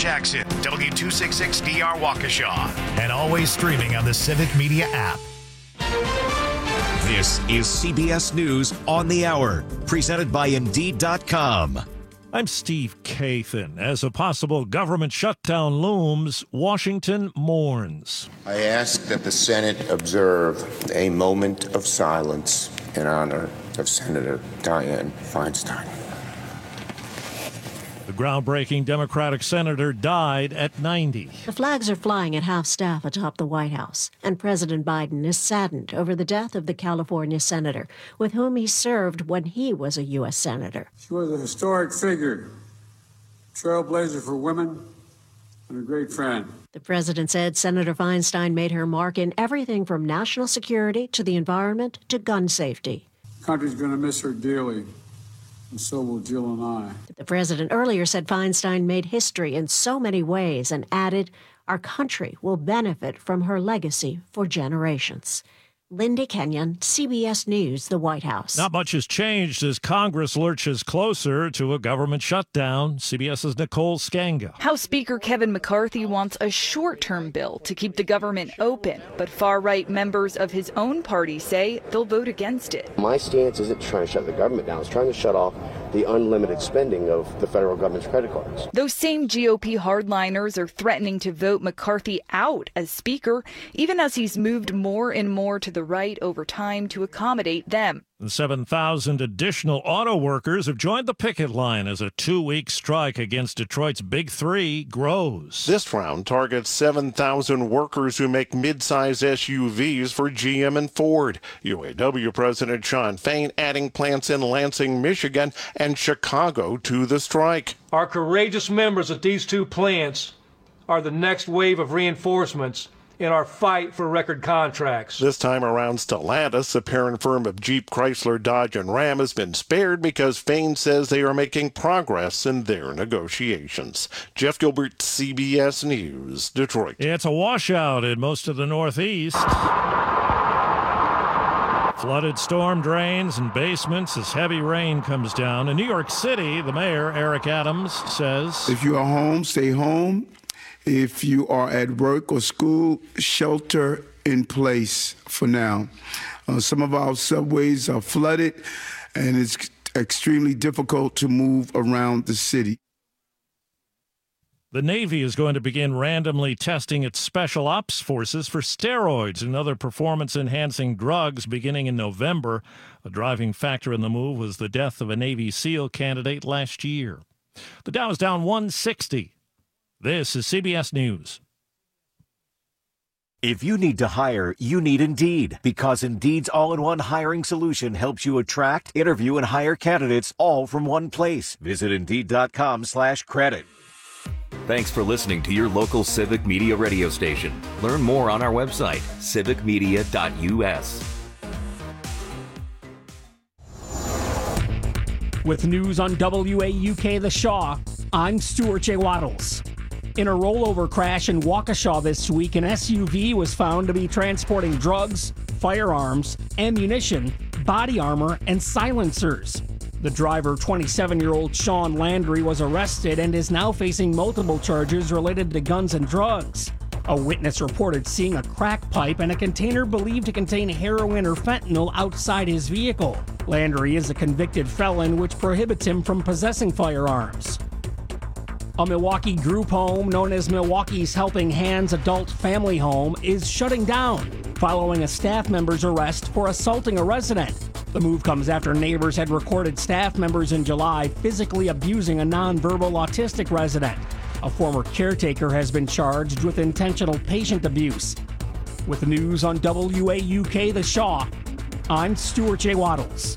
Jackson, W266DR Waukesha, and always streaming on the Civic Media app. This is CBS News on the Hour, presented by Indeed.com. I'm Steve Kathan. As a possible government shutdown looms, Washington mourns. I ask that the Senate observe a moment of silence in honor of Senator Dianne Feinstein. The groundbreaking Democratic senator died at 90. The flags are flying at half-staff atop the White House, and President Biden is saddened over the death of the California senator, with whom he served when he was a U.S. senator. She was a historic figure, trailblazer for women, and a great friend. The president said Senator Feinstein made her mark in everything from national security to the environment to gun safety. The country's going to miss her dearly, and so will Jill and I. The president earlier said Feinstein made history in so many ways and added, our country will benefit from her legacy for generations. Linda Kenyon, CBS News, the White House. Not much has changed as Congress lurches closer to a government shutdown. CBS's Nicole Skanga. House Speaker Kevin McCarthy wants a short-term bill to keep the government open, but far-right members of his own party say they'll vote against it. My stance isn't trying to shut the government down. It's trying to shut off the unlimited spending of the federal government's credit cards. Those same GOP hardliners are threatening to vote McCarthy out as Speaker, even as he's moved more and more to the right over time to accommodate them. 7,000 additional auto workers have joined the picket line as a 2-week strike against Detroit's Big Three grows. This round targets 7,000 workers who make mid-size SUVs for GM and Ford. UAW President Shawn Fain adding plants in Lansing, Michigan, and Chicago to the strike. Our courageous members at these two plants are the next wave of reinforcements in our fight for record contracts. This time around, Stellantis, the parent firm of Jeep, Chrysler, Dodge, and Ram, has been spared because Fain says they are making progress in their negotiations. Jeff Gilbert, CBS News, Detroit. It's a washout in most of the Northeast. Flooded storm drains and basements as heavy rain comes down. In New York City, the mayor, Eric Adams, says, if you are home, stay home. If you are at work or school, shelter in place for now. Some of our subways are flooded, and it's extremely difficult to move around the city. The Navy is going to begin randomly testing its special ops forces for steroids and other performance-enhancing drugs beginning in November. A driving factor in the move was the death of a Navy SEAL candidate last year. The Dow is down 160. This is CBS News. If you need to hire, you need Indeed, because Indeed's all-in-one hiring solution helps you attract, interview, and hire candidates all from one place. Visit Indeed.com/credit. Thanks for listening to your local Civic Media radio station. Learn more on our website, civicmedia.us. With news on WAUK The Shaw, I'm Stuart J. Waddles. In a rollover crash in Waukesha this week, an SUV was found to be transporting drugs, firearms, ammunition, body armor, and silencers. The driver, 27-year-old Sean Landry, was arrested and is now facing multiple charges related to guns and drugs. A witness reported seeing a crack pipe and a container believed to contain heroin or fentanyl outside his vehicle. Landry is a convicted felon, which prohibits him from possessing firearms. A Milwaukee group home known as Milwaukee's Helping Hands Adult Family Home is shutting down following a staff member's arrest for assaulting a resident. The move comes after neighbors had recorded staff members in July physically abusing a nonverbal autistic resident. A former caretaker has been charged with intentional patient abuse. With news on WAUK The Shaw, I'm Stuart J. Waddles.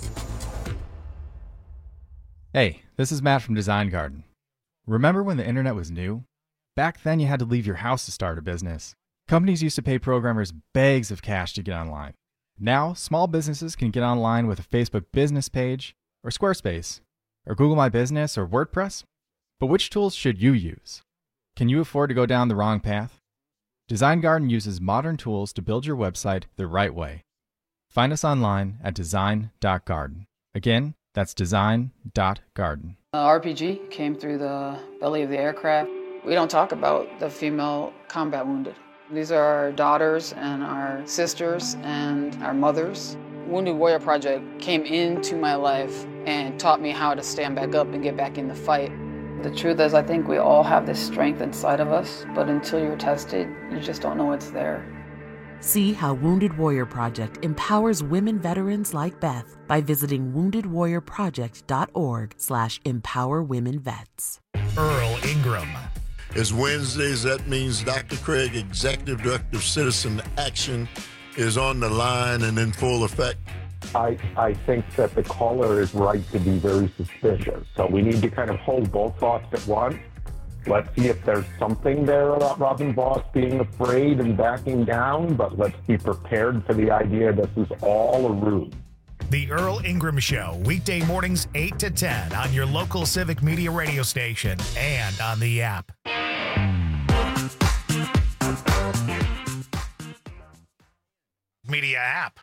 Hey, this is Matt from Design Garden. Remember when the internet was new? Back then you had to leave your house to start a business. Companies used to pay programmers bags of cash to get online. Now, small businesses can get online with a Facebook business page, or Squarespace, or Google My Business, or WordPress. But which tools should you use? Can you afford to go down the wrong path? Design Garden uses modern tools to build your website the right way. Find us online at design.garden. Again, that's design.garden. RPG came through the belly of the aircraft. We don't talk about the female combat wounded. These are our daughters and our sisters and our mothers. Wounded Warrior Project came into my life and taught me how to stand back up and get back in the fight. The truth is, I think we all have this strength inside of us, but until you're tested, you just don't know it's there. See how Wounded Warrior Project empowers women veterans like Beth by visiting woundedwarriorproject.org/empowerwomenvets. Earl Ingram. It's Wednesdays. That means Dr. Craig, Executive Director of Citizen Action, is on the line and in full effect. I think that the caller is right to be very suspicious. So we need to kind of hold both thoughts at once. Let's see if there's something there about Robin Vos being afraid and backing down, but let's be prepared for the idea this is all a ruse. The Earl Ingram Show, weekday mornings 8 to 10 on your local Civic Media radio station and on the app. Media app.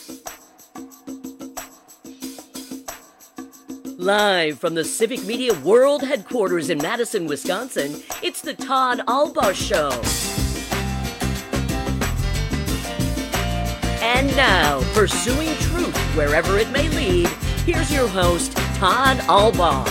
Live from the Civic Media World Headquarters in Madison, Wisconsin, it's the Todd Albaugh Show. And now, pursuing truth wherever it may lead, here's your host, Todd Albaugh.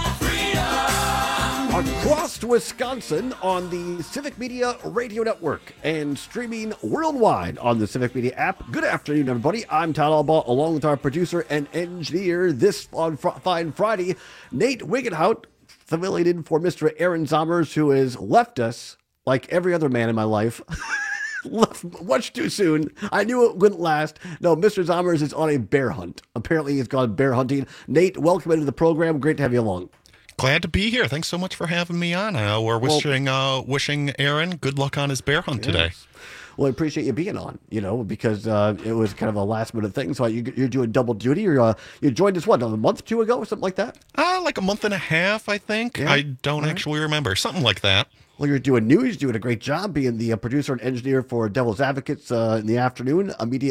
Across Wisconsin on the Civic Media Radio Network and streaming worldwide on the Civic Media app. Good afternoon, everybody. I'm Todd Albaugh, along with our producer and engineer this on fine Friday, Nate Wigenhout, affiliated for Mr. Aaron Zomers, who has left us like every other man in my life. Left much too soon. I knew it wouldn't last. No, Mr. Zomers is on a bear hunt. Apparently he's gone bear hunting. Nate, welcome into the program. Great to have you along. Glad to be here. Thanks so much for having me on. We're wishing Aaron good luck on his bear hunt today. Well, I appreciate you being on, because it was kind of a last-minute thing. So you're doing double duty. You joined us, a month, 2 ago, or something like that? Like a month and a half, I think. Yeah. I don't actually remember. Something like that. Well, you're doing news, doing a great job being the producer and engineer for Devil's Advocates in the afternoon,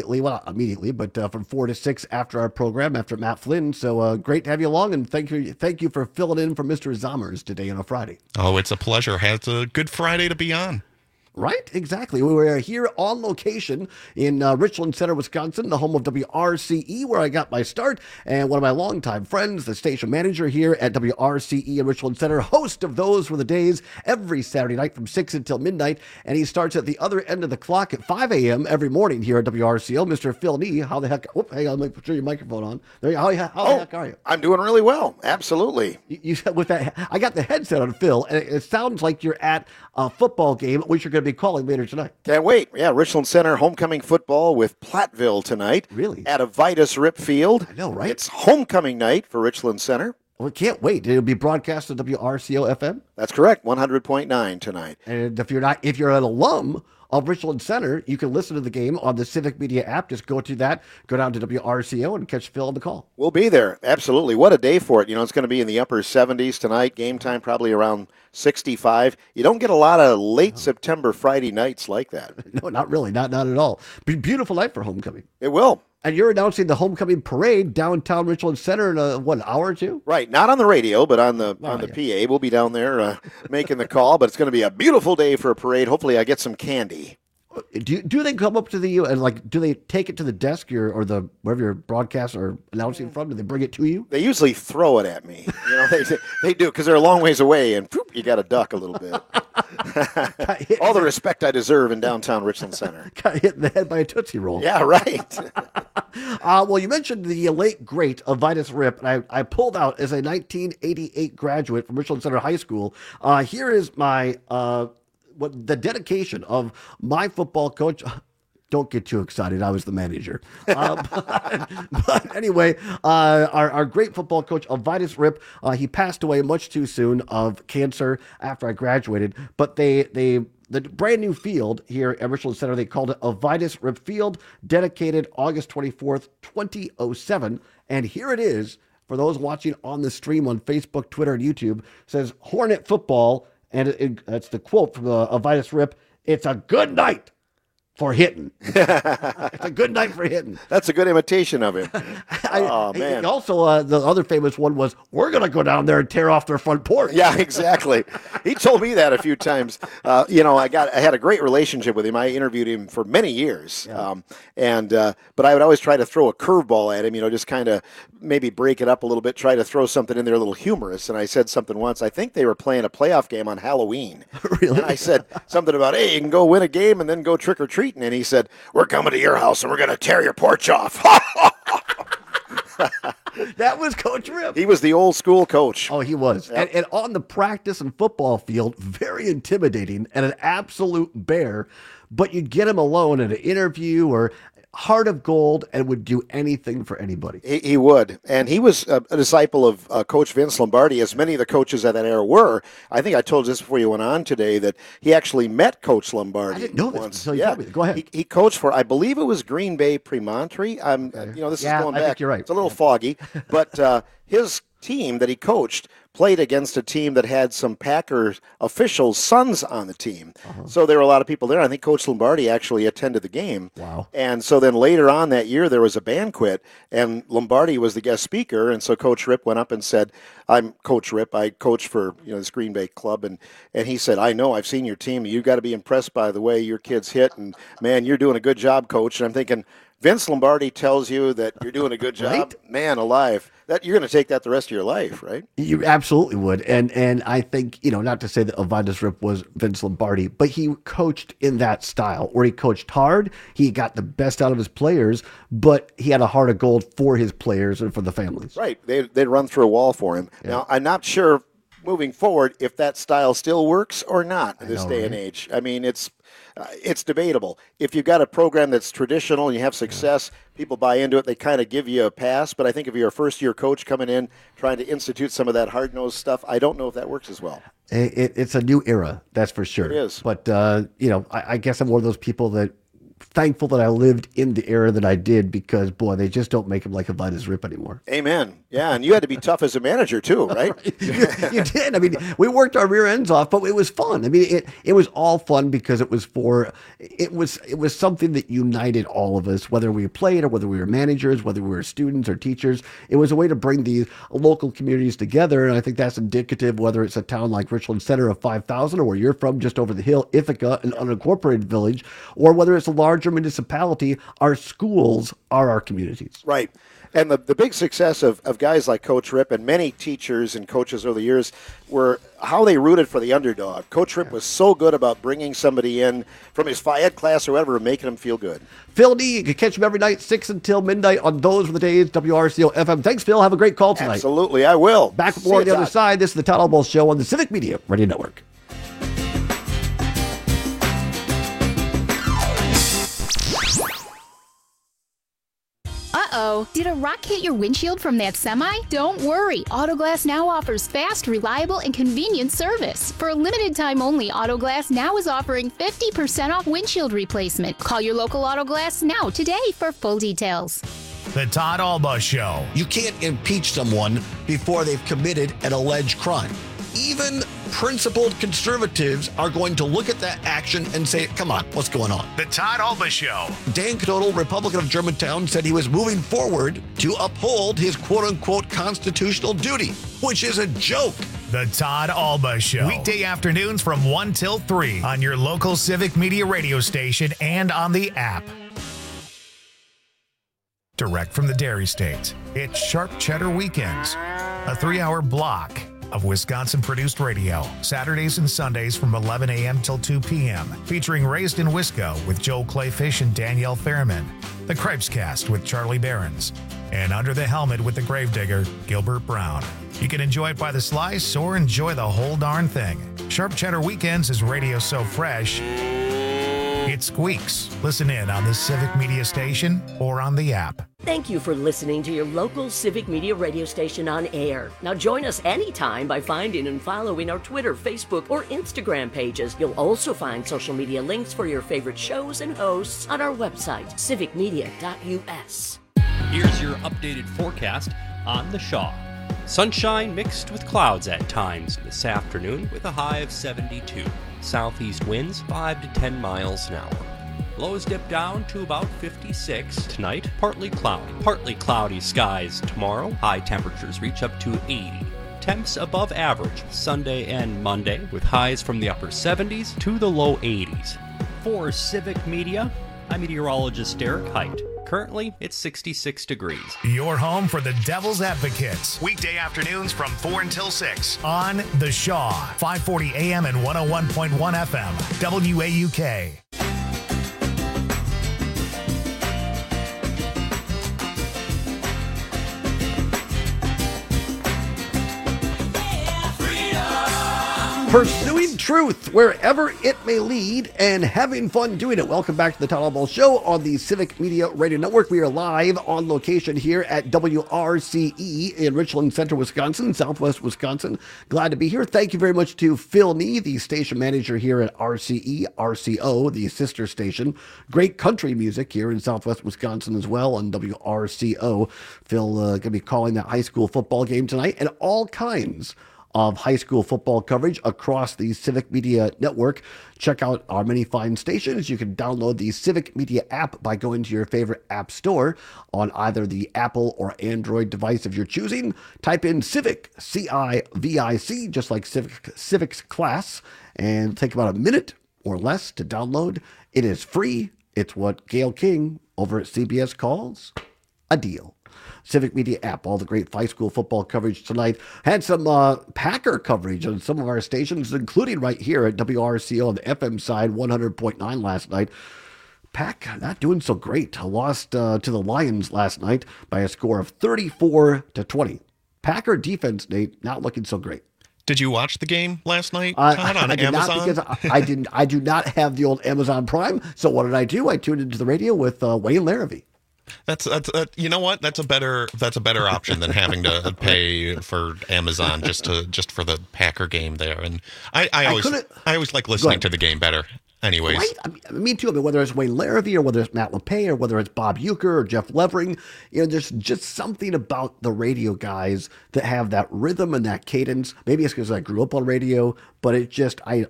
but from 4 to 6 after our program, after Matt Flynn. So great to have you along, and thank you for filling in for Mr. Zomers today on a Friday. Oh, it's a pleasure. It's a good Friday to be on. Right, exactly. We were here on location in Richland Center, Wisconsin, the home of WRCE, where I got my start, and one of my longtime friends, the station manager here at WRCE in Richland Center, host of Those Were the Days every Saturday night from 6 until midnight, and he starts at the other end of the clock at 5 a.m. every morning here at WRCO. Mr. Phil Nee, how the heck? Hang on, let me put your microphone on. There you go. How the heck are you? I'm doing really well. Absolutely. You with that, I got the headset on, Phil, and it sounds like you're at a football game, which you're going to be calling later tonight. Can't wait. Yeah, Richland Center homecoming football with Platteville tonight. Really? At a Vitus Rip Field. I know, right? It's homecoming night for Richland Center. Well, can't wait. It'll be broadcast on WRCO FM. That's correct. 100.9 tonight. And if you're an alum of Richland Center, you can listen to the game on the Civic Media app. Just go to that, go down to WRCO and catch Phil on the call. We'll be there. Absolutely. What a day for it. It's going to be in the upper 70s tonight. Game time probably around 65. You don't get a lot of late September Friday nights like that. No, not really. Not at all. Beautiful night for homecoming. It will. And you're announcing the homecoming parade downtown Richland Center in an hour or two? Right. Not on the radio, but on the PA. We'll be down there making the call. But it's going to be a beautiful day for a parade. Hopefully I get some candy. Do they come up to you and do they take it to the desk or the wherever you're broadcasting or announcing from? Do they bring it to you? They usually throw it at me. They do because they're a long ways away and you got to duck a little bit. All the respect I deserve in downtown Richland Center. Got hit in the head by a Tootsie Roll. Yeah, right. Well, you mentioned the late great Vitus Rip, and I pulled out as a 1988 graduate from Richland Center High School. Here is my the dedication of my football coach. Don't get too excited. I was the manager. But anyway, our great football coach, Vitus Rip, he passed away much too soon of cancer after I graduated. But the brand new field here at Richland Center, they called it Vitus Rip Field, dedicated August 24th, 2007. And here it is for those watching on the stream on Facebook, Twitter, and YouTube. It says Hornet Football. And that's the quote from Vitus Rip. It's a good night for hitting. It's a good night for hitting. That's a good imitation of him. Oh, man. Also, the other famous one was, we're going to go down there and tear off their front porch. Yeah, exactly. He told me that a few times. I had a great relationship with him. I interviewed him for many years. Yeah. But I would always try to throw a curveball at him, just kind of maybe break it up a little bit, try to throw something in there a little humorous. And I said something once, I think they were playing a playoff game on Halloween. Really? And I said something about, hey, you can go win a game and then go trick-or-treating. And he said, we're coming to your house and we're going to tear your porch off. That was Coach Rip. He was the old school coach. Oh, he was. Yep. And on the practice and football field, very intimidating and an absolute bear. But you'd get him alone at an interview or heart of gold and would do anything for anybody. He would. And he was a disciple of Coach Vince Lombardi, as many of the coaches at that era were. I think I told you this before you went on today, that he actually met Coach Lombardi. I didn't know once. this until you told me. Go ahead. He coached for, I believe it was Green Bay Premontory. This is going back. I think you're right. It's a little foggy. But his team that he coached played against a team that had some Packers officials' sons on the team. So there were a lot of people there. I think Coach Lombardi actually attended the game. Wow. And so then later on that year, there was a banquet, and Lombardi was the guest speaker. And so Coach Rip went up and said, I'm Coach Rip. I coach for this Green Bay club. And he said, I know, I've seen your team. You've got to be impressed by the way your kids hit. And, man, you're doing a good job, Coach. And I'm thinking, Vince Lombardi tells you that you're doing a good job. Right? Man alive. That you're going to take that the rest of your life, right? You absolutely would. And I think, not to say that Elvidas Rip was Vince Lombardi, but he coached in that style where he coached hard. He got the best out of his players, but he had a heart of gold for his players and for the families. Right. They'd run through a wall for him. Yeah. Now, I'm not sure moving forward if that style still works or not in this day and age. I mean, it's debatable. If you've got a program that's traditional and you have success, people buy into it, they kind of give you a pass. But I think if you're a first-year coach coming in, trying to institute some of that hard-nosed stuff, I don't know if that works as well. It's a new era, that's for sure. It is. But, I guess I'm one of those people that thankful that I lived in the era that I did because, boy, they just don't make them like Elvidas Rip anymore. Amen. Yeah, and you had to be tough as a manager too, right? You did. I mean, we worked our rear ends off, but it was fun. I mean, it was all fun because it was something that united all of us, whether we played or whether we were managers, whether we were students or teachers. It was a way to bring these local communities together, and I think that's indicative whether it's a town like Richland Center of 5,000 or where you're from, just over the hill, Ithaca, an unincorporated village, or whether it's a larger municipality. Our schools are our communities. Right. And the big success of guys like Coach Rip and many teachers and coaches over the years were how they rooted for the underdog. Coach Rip was so good about bringing somebody in from his Phi Ed class or whatever and making them feel good. Phil D, you can catch him every night, 6 until midnight on Those Were the Days, WRCO FM. Thanks, Phil. Have a great call tonight. Absolutely, I will. Back with more on the other side. This is the Todd Albaugh Show on the Civic Media Radio Network. Uh-oh, did a rock hit your windshield from that semi? Don't worry, Autoglass Now offers fast, reliable, and convenient service. For a limited time only, Autoglass Now is offering 50% off windshield replacement. Call your local Autoglass Now today for full details. The Todd Albaugh Show. You can't impeach someone before they've committed an alleged crime. Even principled conservatives are going to look at that action and say, come on, what's going on? The Todd Albaugh Show. Dan Knodel, Republican of Germantown, said he was moving forward to uphold his quote-unquote constitutional duty, which is a joke. The Todd Albaugh Show. Weekday afternoons from 1 till 3 on your local Civic Media radio station and on the app. Direct from the Dairy State, it's Sharp Cheddar Weekends, a 3-hour block of Wisconsin-produced radio, Saturdays and Sundays from 11 a.m. till 2 p.m., featuring Raised in Wisco with Joel Clayfish and Danielle Fairman, The Cripescast with Charlie Behrens, and Under the Helmet with the Gravedigger, Gilbert Brown. You can enjoy it by the slice or enjoy the whole darn thing. Sharp Cheddar Weekends is radio so fresh, it squeaks. Listen in on the Civic Media station or on the app. Thank you for listening to your local Civic Media radio station on air. Now join us anytime by finding and following our Twitter, Facebook, or Instagram pages. You'll also find social media links for your favorite shows and hosts on our website, civicmedia.us. Here's your updated forecast on the Shaw. Sunshine mixed with clouds at times this afternoon with a high of 72. Southeast winds 5 to 10 miles an hour. Lows dip down to about 56. Tonight, partly cloudy skies tomorrow. High temperatures reach up to 80. Temps above average Sunday and Monday, with highs from the upper 70s to the low 80s. For Civic Media, I'm meteorologist Derek Height. Currently, it's 66 degrees. Your home for the Devil's Advocates. Weekday afternoons from 4 until 6 on The Shaw, 540 AM and 101.1 FM, WAUK. Pursuing truth wherever it may lead and having fun doing it. Welcome back to the Town Hall Ball Show on the Civic Media Radio Network. We are live on location here at WRCE in Richland Center, Wisconsin, Southwest Wisconsin. Glad to be here. Thank you very much to Phil Nee, the station manager here at RCE, RCO, the sister station. Great country music here in Southwest Wisconsin as well on WRCO. Phil going to be calling that high school football game tonight, and all kinds of high school football coverage across the Civic Media Network. Check out our many fine stations. You can download the Civic Media app by going to your favorite app store on either the Apple or Android device of your choosing. Type in Civic, C-I-V-I-C, just like Civic's class, and it'll take about a minute or less to download. It is free. It's what Gail King over at CBS calls a deal. Civic Media app, all the great high school football coverage tonight. Had some Packer coverage on some of our stations, including right here at WRCO on the FM side, 100.9 last night. Pack not doing so great. Lost to the Lions last night by a score of 34-20. Packer defense, Nate, not looking so great. Did you watch the game last night, Todd, on Amazon? Not, because I do not have the old Amazon Prime. So what did I do? I tuned into the radio with Wayne Larrivee. That's you know what? That's a better option than having to pay for Amazon just for the Packer game there. And I always like listening to the game better. Anyways, right? I mean, me too. I mean, whether it's Wayne Larrivee or whether it's Matt LePay or whether it's Bob Uecker or Jeff Levering, there's just something about the radio guys that have that rhythm and that cadence. Maybe it's because I grew up on radio, but it just I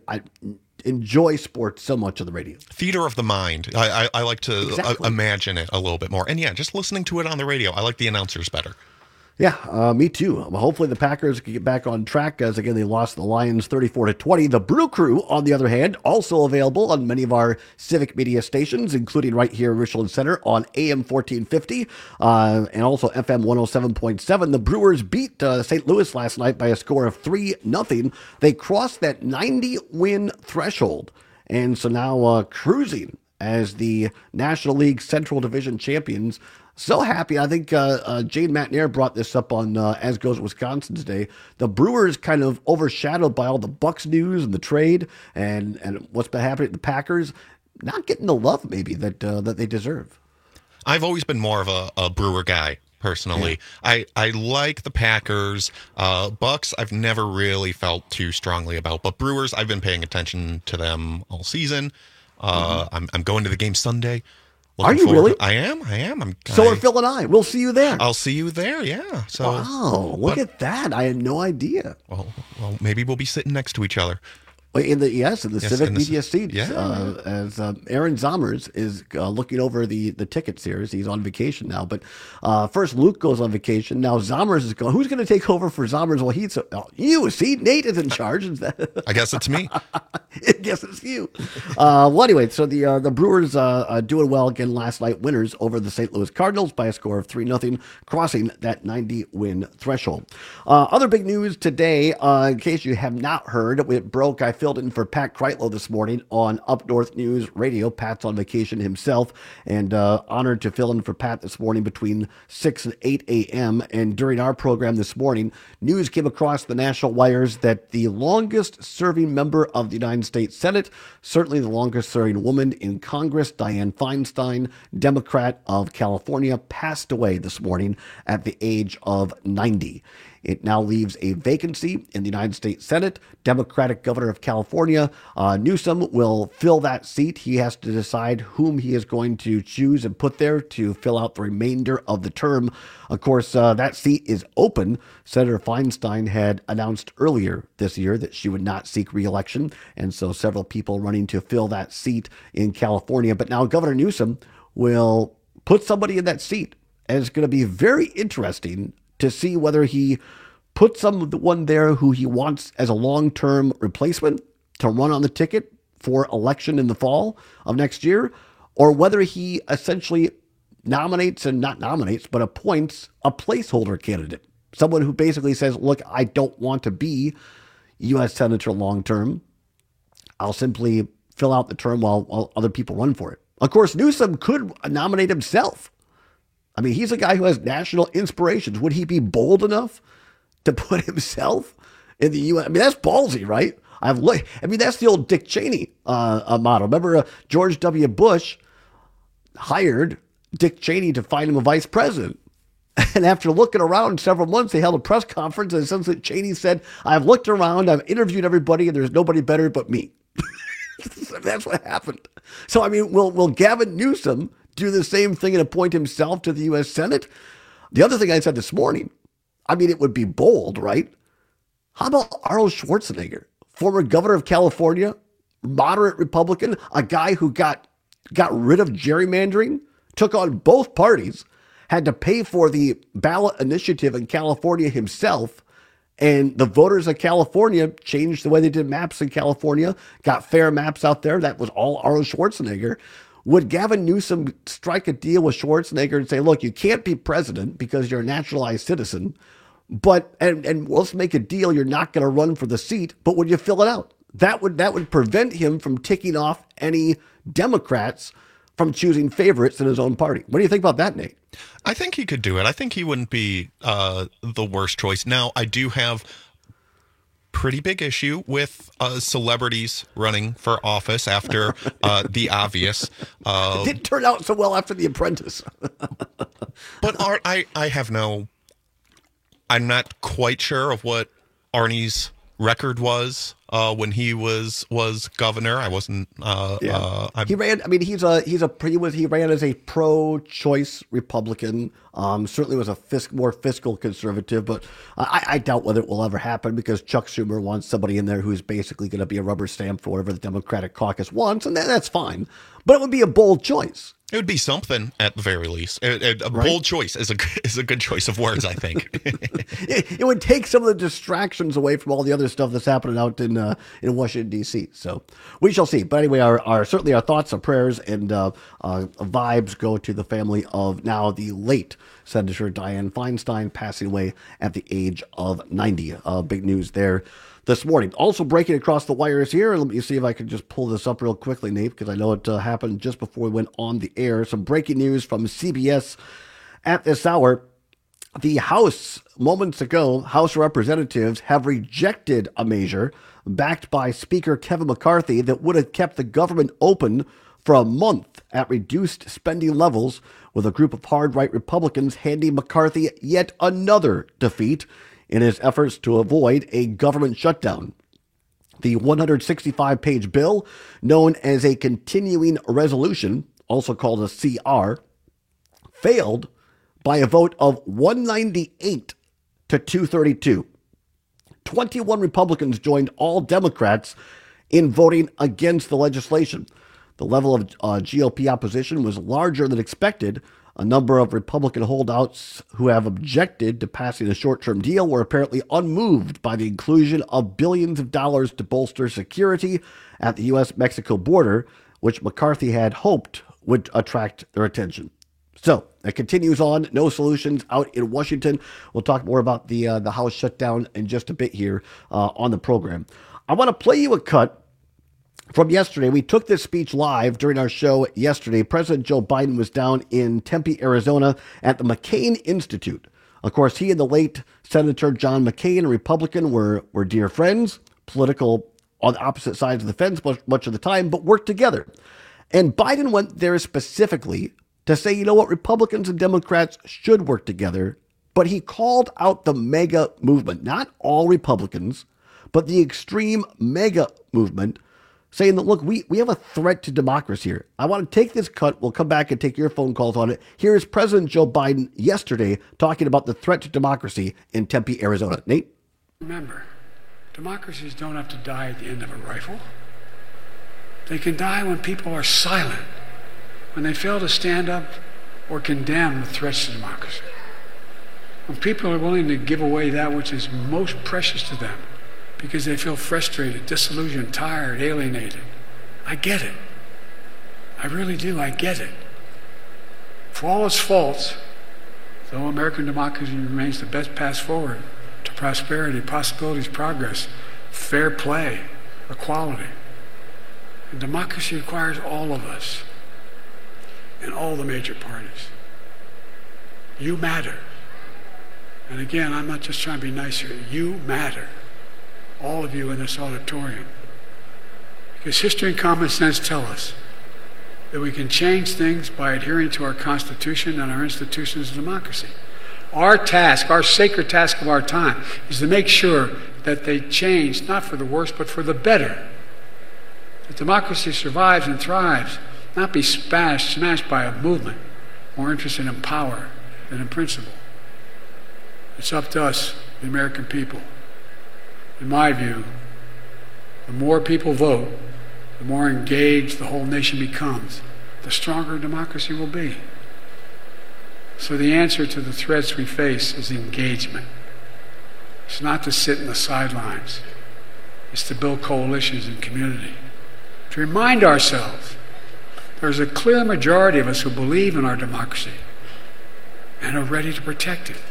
enjoy sports so much on the radio. Theater of the mind. I like to imagine it a little bit more. And yeah, just listening to it on the radio, I like the announcers better. Yeah, me too. Hopefully the Packers can get back on track, as again they lost the Lions 34-20. The Brew Crew, on the other hand, also available on many of our Civic Media stations, including right here in Richland Center on AM 1450 and also FM 107.7. The Brewers beat St. Louis last night by a score of 3-0. They crossed that 90-win threshold, and so now cruising as the National League Central Division champions. So happy. I think Jane McNair brought this up on As Goes Wisconsin today. The Brewers kind of overshadowed by all the Bucks news and the trade and what's been happening at the Packers, not getting the love maybe that they deserve. I've always been more of a Brewer guy. Personally, yeah. I like the Packers. Bucks, I've never really felt too strongly about, but Brewers, I've been paying attention to them all season. I'm going to the game Sunday. Are you really? I am. So are Phil and I. We'll see you there. I'll see you there, yeah. So, wow, look at that. I had no idea. Well, maybe we'll be sitting next to each other. In the Civic Media seats, as Aaron Zomers is looking over the tickets here. He's on vacation now, but first Luke goes on vacation. Now Zomers is going. Who's going to take over for Zomers? Well, you see, Nate is in charge. I guess it's me. I guess it's you. Well, anyway, so the Brewers doing well again last night, winners over the St. Louis Cardinals by a score of 3-0, crossing that 90-win threshold. Other big news today, in case you have not heard, it broke. I filled in for Pat Kreitlow this morning on Up North News Radio. Pat's on vacation himself, and honored to fill in for Pat this morning between 6 and 8 a.m. And during our program this morning, news came across the national wires that the longest-serving member of the United States Senate, certainly the longest-serving woman in Congress, Dianne Feinstein, Democrat of California, passed away this morning at the age of 90. It now leaves a vacancy in the United States Senate. Democratic governor of California, Newsom, will fill that seat. He has to decide whom he is going to choose and put there to fill out the remainder of the term. Of course, that seat is open. Senator Feinstein had announced earlier this year that she would not seek re-election, and so several people running to fill that seat in California. But now Governor Newsom will put somebody in that seat, and it's going to be very interesting to see whether he puts someone there who he wants as a long-term replacement to run on the ticket for election in the fall of next year, or whether he essentially nominates and not nominates, but appoints a placeholder candidate, someone who basically says, look, I don't want to be U.S. Senator long-term. I'll simply fill out the term while other people run for it. Of course, Newsom could nominate himself. I mean, he's a guy who has national inspirations. Would he be bold enough to put himself in the U.S.? I mean, that's ballsy, right? That's the old Dick Cheney model. Remember, George W. Bush hired Dick Cheney to find him a vice president. And after looking around several months, they held a press conference, and essentially Cheney said, I've looked around, I've interviewed everybody, and there's nobody better but me. That's what happened. So, I mean, will Gavin Newsom do the same thing and appoint himself to the U.S. Senate? The other thing I said this morning, I mean, it would be bold, right? How about Arnold Schwarzenegger, former governor of California, moderate Republican, a guy who got rid of gerrymandering, took on both parties, had to pay for the ballot initiative in California himself, and the voters of California changed the way they did maps in California, got fair maps out there. That was all Arnold Schwarzenegger. Would Gavin Newsom strike a deal with Schwarzenegger and say, look, you can't be president because you're a naturalized citizen, but and let's make a deal, you're not going to run for the seat, but would you fill it out? That would prevent him from ticking off any Democrats from choosing favorites in his own party. What do you think about that, Nate? I think he could do it. I think he wouldn't be the worst choice. Now, I do have pretty big issue with celebrities running for office after The Obvious. It didn't turn out so well after The Apprentice. But I'm not quite sure of what Arnie's record was when he was governor. I wasn't. He ran. I mean, he ran as a pro-choice Republican. Certainly was a more fiscal conservative, but I doubt whether it will ever happen because Chuck Schumer wants somebody in there who's basically going to be a rubber stamp for whatever the Democratic caucus wants, and that's fine. But it would be a bold choice. It would be something at the very least. A bold choice is a good choice of words, I think. It would take some of the distractions away from all the other stuff that's happening out in Washington, D.C. So we shall see. But anyway, certainly our thoughts, our prayers, and vibes go to the family of now the late Senator Dianne Feinstein, passing away at the age of 90. Big news there this morning. Also breaking across the wires here, let me see if I can just pull this up real quickly, Nate, because I know it happened just before we went on the air. Some breaking news from CBS at this hour. The House, moments ago, House Representatives have rejected a measure backed by Speaker Kevin McCarthy that would have kept the government open for a month at reduced spending levels, with a group of hard-right Republicans handing McCarthy yet another defeat in his efforts to avoid a government shutdown. The 165-page bill, known as a continuing resolution, also called a CR, failed by a vote of 198 to 232. 21 Republicans joined all Democrats in voting against the legislation. The level of GOP opposition was larger than expected. A number of Republican holdouts who have objected to passing a short-term deal were apparently unmoved by the inclusion of billions of dollars to bolster security at the U.S.-Mexico border, which McCarthy had hoped would attract their attention. So it continues on. No solutions out in Washington. We'll talk more about the House shutdown in just a bit here on the program. I want to play you a cut from yesterday. We took this speech live during our show yesterday. President Joe Biden was down in Tempe, Arizona at the McCain Institute. Of course, he and the late Senator John McCain, a Republican, were dear friends, political on the opposite sides of the fence much of the time, but worked together. And Biden went there specifically to say, you know what, Republicans and Democrats should work together but he called out the MAGA movement, not all Republicans, but the extreme MAGA movement, saying that, look, we have a threat to democracy here. I want to take this cut. We'll come back and take your phone calls on it. Here is President Joe Biden yesterday talking about the threat to democracy in Tempe, Arizona. Nate? Remember, democracies don't have to die at the end of a rifle. They can die when people are silent, when they fail to stand up or condemn the threats to democracy. When people are willing to give away that which is most precious to them because they feel frustrated, disillusioned, tired, alienated. I get it. I really do. I get it. For all its faults, though American democracy remains the best path forward to prosperity, possibilities, progress, fair play, equality. And democracy requires all of us and all the major parties. You matter. And again, I'm not just trying to be nice here. You matter. All of you in this auditorium. Because history and common sense tell us that we can change things by adhering to our Constitution and our institutions of democracy. Our task, our sacred task of our time, is to make sure that they change, not for the worse, but for the better. That democracy survives and thrives, not be smashed by a movement more interested in power than in principle. It's up to us, the American people. In my view, the more people vote, the more engaged the whole nation becomes, the stronger democracy will be. So the answer to the threats we face is engagement. It's not to sit in the sidelines. It's to build coalitions and community. To remind ourselves there's a clear majority of us who believe in our democracy and are ready to protect it.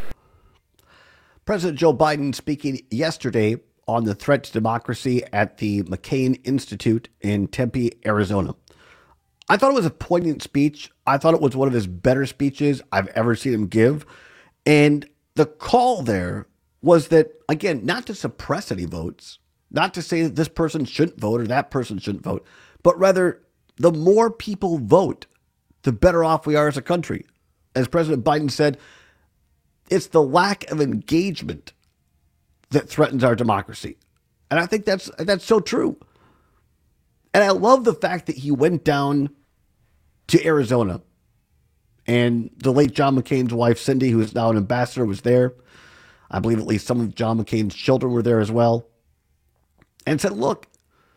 President Joe Biden speaking yesterday on the threat to democracy at the McCain Institute in Tempe, Arizona. I thought it was a poignant speech. I thought it was one of his better speeches I've ever seen him give. And the call there was that, again, not to suppress any votes, not to say that this person shouldn't vote or that person shouldn't vote, but rather the more people vote, the better off we are as a country. As President Biden said, it's the lack of engagement that threatens our democracy. And I think that's so true. And I love the fact that he went down to Arizona and the late John McCain's wife, Cindy, who is now an ambassador, was there. I believe at least some of John McCain's children were there as well. And said, look,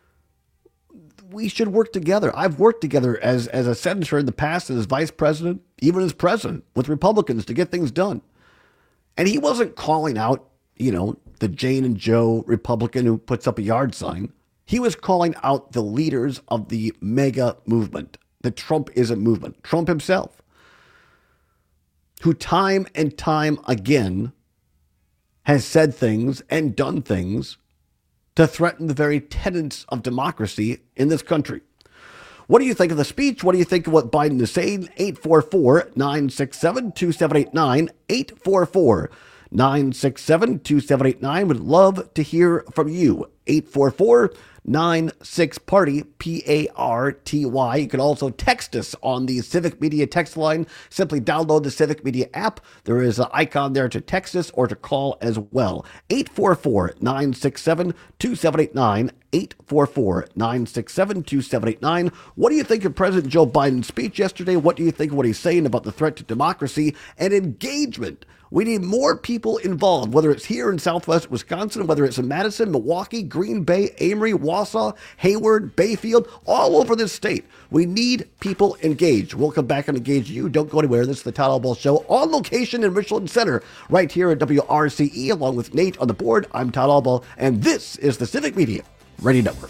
we should work together. I've worked together as a senator in the past and as vice president, even as president, with Republicans to get things done. And he wasn't calling out, the Jane and Joe Republican who puts up a yard sign. He was calling out the leaders of the MAGA movement, the Trumpism movement, Trump himself, who time and time again has said things and done things to threaten the very tenets of democracy in this country. What do you think of the speech? What do you think of what Biden is saying? 844-967-2789, 844-967-2789. Would love to hear from you. 844-96-PARTY, P-A-R-T-Y. You can also text us on the Civic Media text line. Simply download the Civic Media app. There is an icon there to text us or to call as well. 844-967-2789, 844-967-2789. What do you think of President Joe Biden's speech yesterday? What do you think of what he's saying about the threat to democracy and engagement? We need more people involved, whether it's here in Southwest Wisconsin, whether it's in Madison, Milwaukee, Green Bay, Amory, Wausau, Hayward, Bayfield, all over this state. We need people engaged. We'll come back and engage you. Don't go anywhere. This is the Todd Albaugh Show on location in Richland Center, right here at WRCE, along with Nate on the board. I'm Todd Albaugh, and this is the Civic Media Radio Network.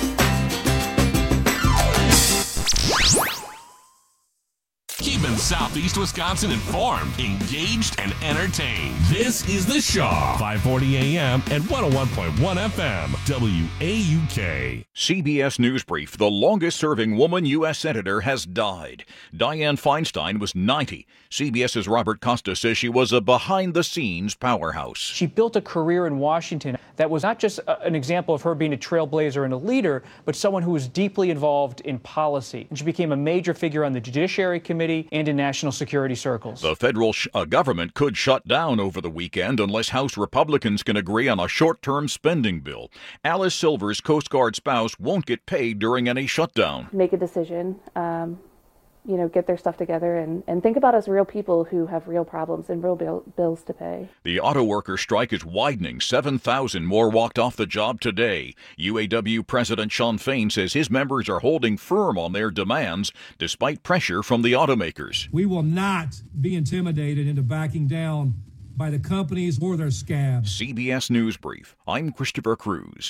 Keeping South Northeast Wisconsin informed, engaged, and entertained. This is The Shaw, 540 AM and 101.1 FM, WAUK. CBS News Brief. The longest-serving woman U.S. Senator has died. Dianne Feinstein was 90. CBS's Robert Costa says she was a behind-the-scenes powerhouse. She built a career in Washington that was not just an example of her being a trailblazer and a leader, but someone who was deeply involved in policy. And she became a major figure on the Judiciary Committee and in national security circles. The federal government could shut down over the weekend unless House Republicans can agree on a short-term spending bill. Alice Silver's Coast Guard spouse won't get paid during any shutdown. Make a decision. Get their stuff together and think about us real people who have real problems and real bills to pay. The auto worker strike is widening. 7,000 more walked off the job today. UAW President Shawn Fain says his members are holding firm on their demands despite pressure from the automakers. We will not be intimidated into backing down by the companies or their scabs. CBS News Brief. I'm Christopher Cruz.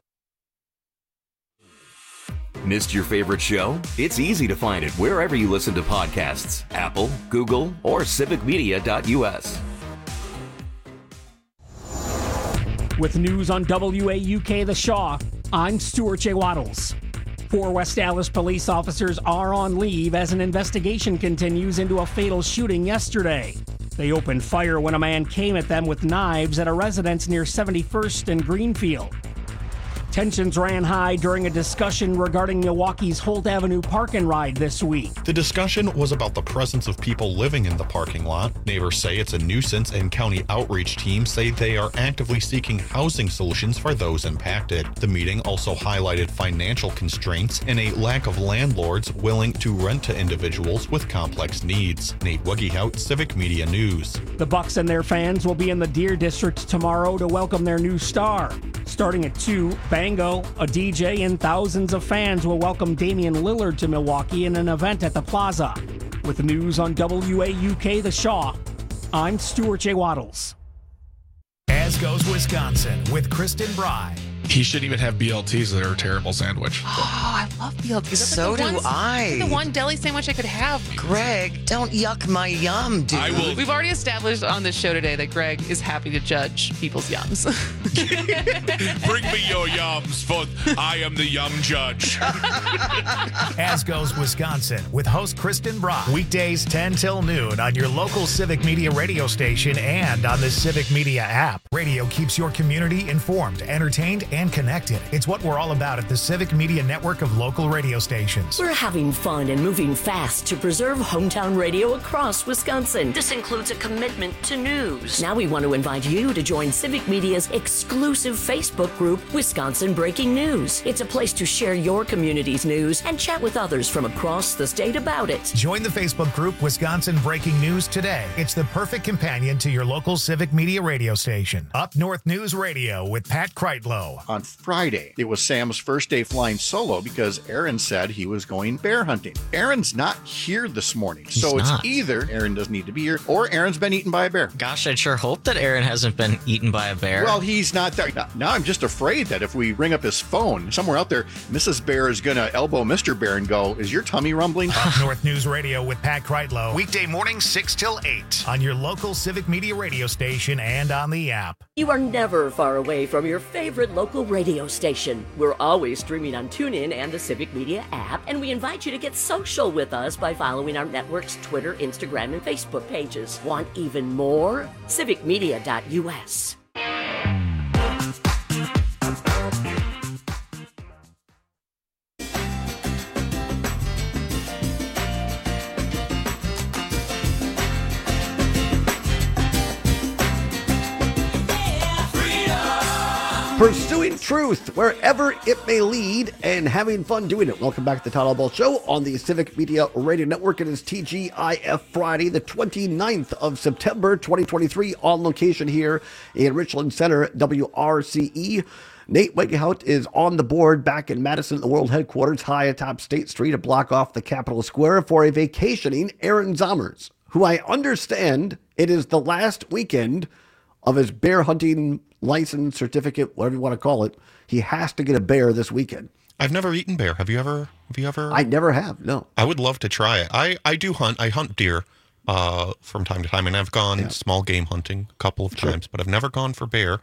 Missed your favorite show? It's easy to find it wherever you listen to podcasts. Apple, Google, or civicmedia.us. With news on WAUK The Shaw, I'm Stuart J. Waddles. 4 West Dallas police officers are on leave as an investigation continues into a fatal shooting yesterday. They opened fire when a man came at them with knives at a residence near 71st and Greenfield. Tensions ran high during a discussion regarding Milwaukee's Holt Avenue Park and Ride this week. The discussion was about the presence of people living in the parking lot. Neighbors say it's a nuisance, and county outreach teams say they are actively seeking housing solutions for those impacted. The meeting also highlighted financial constraints and a lack of landlords willing to rent to individuals with complex needs. Nate Wuggehout, Civic Media News. The Bucks and their fans will be in the Deer District tomorrow to welcome their new star. Starting at 2, Bango, a DJ, and thousands of fans will welcome Damian Lillard to Milwaukee in an event at the Plaza. With news on WAUK The Shaw, I'm Stuart J. Waddles. As goes Wisconsin with Kristen Bry. He shouldn't even have BLTs. They're a terrible sandwich. Oh, I love BLTs. So do I. The one deli sandwich I could have. Greg, don't yuck my yum, dude. I will. We've already established on this show today that Greg is happy to judge people's yums. Bring me your yums, for I am the yum judge. As goes Wisconsin with host Kristen Brock. Weekdays 10 till noon on your local Civic Media radio station and on the Civic Media app. Radio keeps your community informed, entertained, and connected. It's what we're all about at the Civic Media network of local radio stations. We're having fun and moving fast to preserve hometown radio across Wisconsin. This includes a commitment to news. Now we want to invite you to join Civic Media's exclusive Facebook group, Wisconsin Breaking News. It's a place to share your community's news and chat with others from across the state about it. Join the Facebook group Wisconsin Breaking News today. It's the perfect companion to your local Civic Media radio station. Up North News Radio with Pat Kreitlow. On Friday, it was Sam's first day flying solo because Aaron said he was going bear hunting. Aaron's not here this morning, so it's either Aaron doesn't need to be here or Aaron's been eaten by a bear. Gosh, I'd sure hope that Aaron hasn't been eaten by a bear. Well, he's not there. Now I'm just afraid that if we ring up his phone, somewhere out there, Mrs. Bear is going to elbow Mr. Bear and go, "Is your tummy rumbling?" Up North News Radio with Pat Kreitlow. Weekday mornings 6 till 8 on your local Civic Media radio station and on the app. You are never far away from your favorite local radio station. We're always streaming on TuneIn and the Civic Media app, and we invite you to get social with us by following our network's Twitter, Instagram, and Facebook pages. Want even more? civicmedia.us. Pursuing truth wherever it may lead and having fun doing it. Welcome back to the Todd Ball Show on the Civic Media Radio Network. It is TGIF Friday, the 29th of September, 2023, on location here in Richland Center, WRCE. Nate Wuggehout is on the board back in Madison, the world headquarters, high atop State Street, a block off the Capitol Square for a vacationing Aaron Zommers, who I understand it is the last weekend of his bear hunting license, certificate, whatever you want to call it. He has to get a bear this weekend. I've never eaten bear. Have you ever? I never have, no. I would love to try it. I do hunt. I hunt deer, from time to time, and I've gone small game hunting a couple of times, but I've never gone for bear.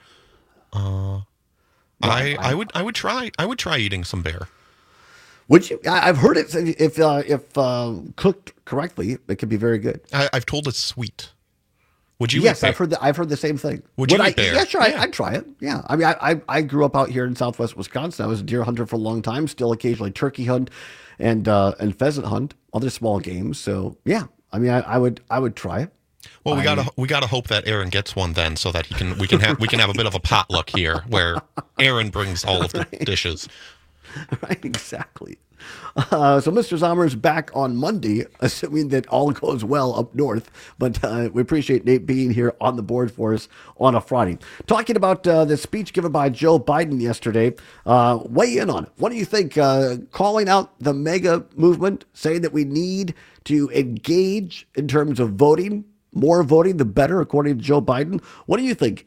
I would try eating some bear. Would you? I've heard it. If cooked correctly, it can be very good. I've told it's sweet. Would you? Yes, I've heard the same thing. Would you eat bear? Yeah, sure. I'd try it. Yeah. I mean, I grew up out here in Southwest Wisconsin. I was a deer hunter for a long time. Still occasionally turkey hunt and pheasant hunt, other small games. So yeah, I mean, I would try it. Well, we gotta hope that Aaron gets one then, so that we can have a bit of a potluck here where Aaron brings all of the dishes. Right, exactly. So Mr. Zomer's back on Monday, assuming that all goes well up north. But we appreciate Nate being here on the board for us on a Friday. Talking about the speech given by Joe Biden yesterday, weigh in on it. What do you think? Calling out the MAGA movement, saying that we need to engage in terms of voting. More voting, the better, according to Joe Biden. What do you think?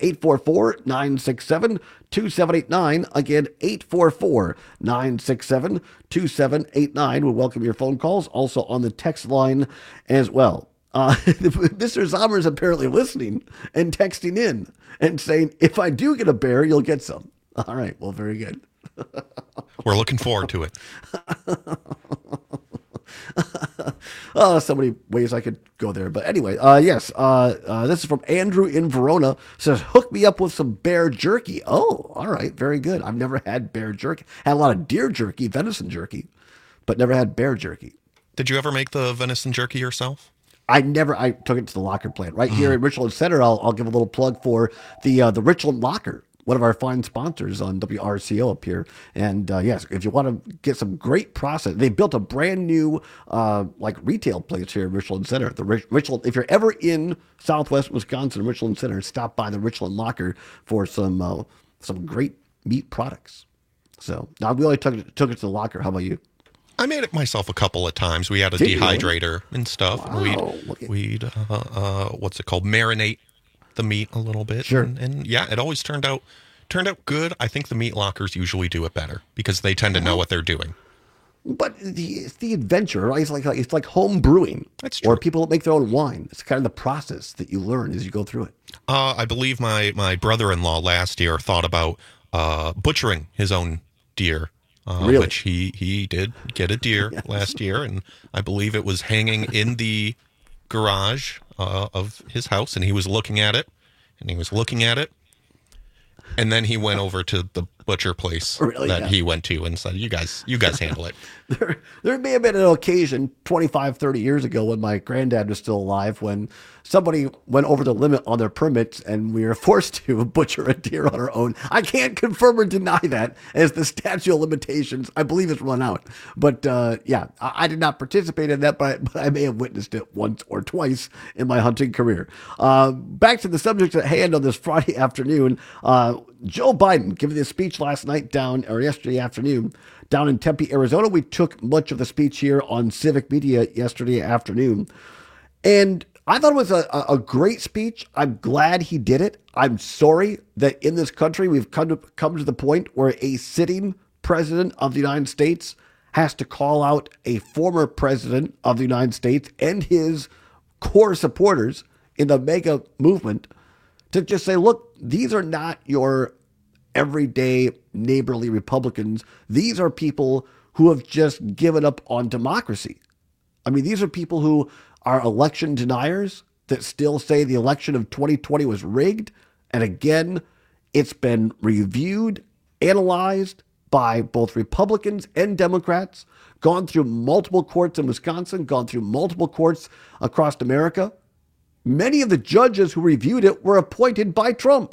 844-967-2789. Again, 844-967-2789. We welcome your phone calls. Also on the text line as well. Mr. Zomer is apparently listening and texting in and saying, if I do get a bear, you'll get some. All right. Well, very good. We're looking forward to it. So many ways I could go there. But anyway, yes, this is from Andrew in Verona. Says, hook me up with some bear jerky. Oh, all right. Very good. I've never had bear jerky. Had a lot of deer jerky, venison jerky, but never had bear jerky. Did you ever make the venison jerky yourself? I took it to the Locker plant right here in Richland Center. I'll give a little plug for the Richland Locker, one of our fine sponsors on WRCO up here. And yes, if you want to get some great process, they built a brand new retail place here in Richland Center. The Richland, if you're ever in Southwest Wisconsin, Richland Center, stop by the Richland Locker for some great meat products. So now we only took it to the Locker. How about you? I made it myself a couple of times. We had a dehydrator and stuff. Wow. We'd what's it called? Marinate the meat a little bit. Sure. And yeah, it always turned out good. I think the meat lockers usually do it better because they tend to know what they're doing. But it's the adventure, right? It's like home brewing. That's true. Or people that make their own wine. It's kind of the process that you learn as you go through it. I believe my brother-in-law last year thought about butchering his own deer. Really? Which he did get a deer last year, and I believe it was hanging in the garage of his house, and he was looking at it, and then he went over to the butcher place he went to and said, you guys handle it. There may have been an occasion 25, 30 years ago when my granddad was still alive when somebody went over the limit on their permits and we were forced to butcher a deer on our own. I can't confirm or deny that, as the statute of limitations, I believe, has run out. But yeah, I did not participate in that, but I may have witnessed it once or twice in my hunting career. Back to the subject at hand on this Friday afternoon. Joe Biden giving this speech yesterday afternoon down in Tempe, Arizona. We took much of the speech here on Civic Media yesterday afternoon. And I thought it was a great speech. I'm glad he did it. I'm sorry that in this country we've come to the point where a sitting president of the United States has to call out a former president of the United States and his core supporters in the MAGA movement to just say, look, these are not your everyday neighborly Republicans. These are people who have just given up on democracy. I mean, these are people who are election deniers that still say the election of 2020 was rigged. And again, it's been reviewed, analyzed by both Republicans and Democrats, gone through multiple courts in Wisconsin, gone through multiple courts across America. Many of the judges who reviewed it were appointed by Trump.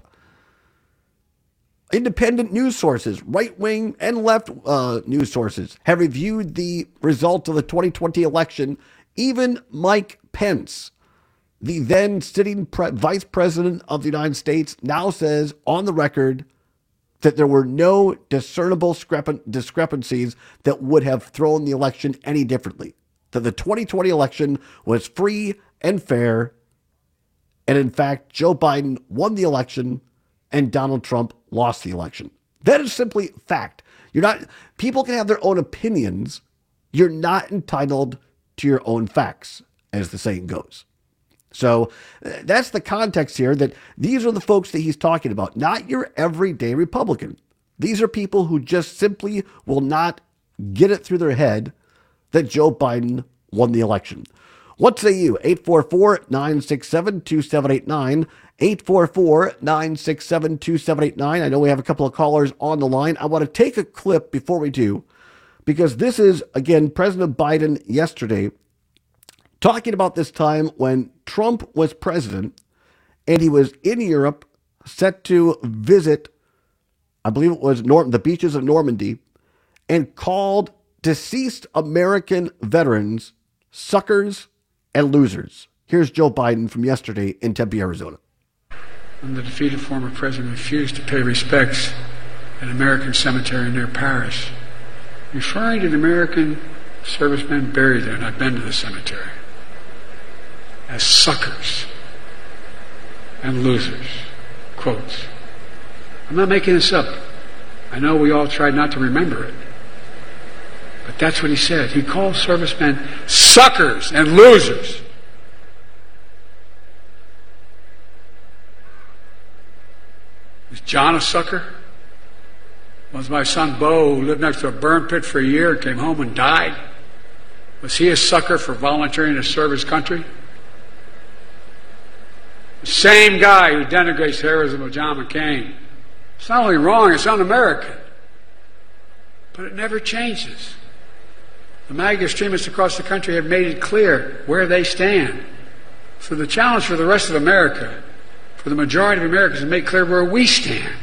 Independent news sources, right-wing and left news sources, have reviewed the result of the 2020 election. Even Mike Pence, the then sitting vice president of the United States, now says on the record that there were no discernible discrepancies that would have thrown the election any differently. That the 2020 election was free and fair. And in fact, Joe Biden won the election and Donald Trump lost the election. That is simply fact. People can have their own opinions. You're not entitled to your own facts, as the saying goes. So that's the context here, that these are the folks that he's talking about, not your everyday Republican. These are people who just simply will not get it through their head that Joe Biden won the election. What say you? 844-967-2789. 844-967-2789. I know we have a couple of callers on the line. I want to take a clip before we do, because this is, again, President Biden yesterday talking about this time when Trump was president and he was in Europe, set to visit, I believe it was the beaches of Normandy, and called deceased American veterans suckers and losers. Here's Joe Biden from yesterday in Tempe, Arizona. When the defeated former president refused to pay respects at an American cemetery near Paris, referring to the American servicemen buried there, and I've been to the cemetery, as suckers and losers. Quotes. I'm not making this up. I know we all tried not to remember it. But that's what he said. He called servicemen suckers and losers. Was John a sucker? Was my son Bo, who lived next to a burn pit for a year, came home and died? Was he a sucker for volunteering to serve his country? The same guy who denigrates the heroism of John McCain. It's not only wrong, it's un-American. But it never changes. The MAGA extremists across the country have made it clear where they stand. So the challenge for the rest of America, for the majority of Americans, is to make clear where we stand.